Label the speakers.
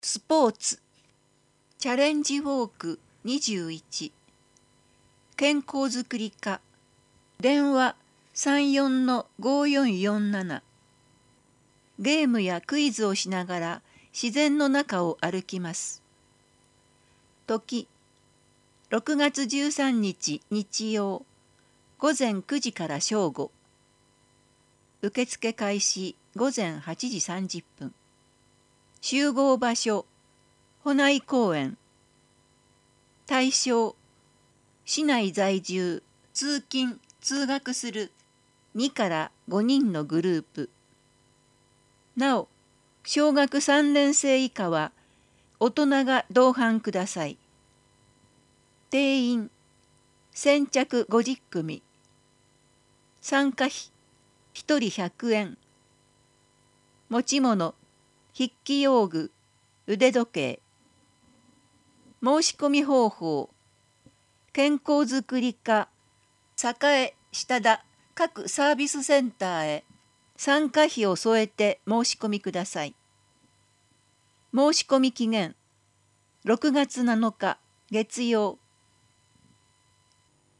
Speaker 1: スポーツチャレンジウォーク21健康づくり課電話34-5447ゲームやクイズをしながら自然の中を歩きます。時6月13日日曜午前9時から正午受付開始午前8時30分集合場所保内公園対象市内在住通勤通学する2から5人のグループなお小学3年生以下は大人が同伴ください。定員先着50組参加費1人100円持ち物筆記用具腕時計申し込み方法健康づくり課栄下田各サービスセンターへ参加費を添えて申し込みください。申し込み期限6月7日月曜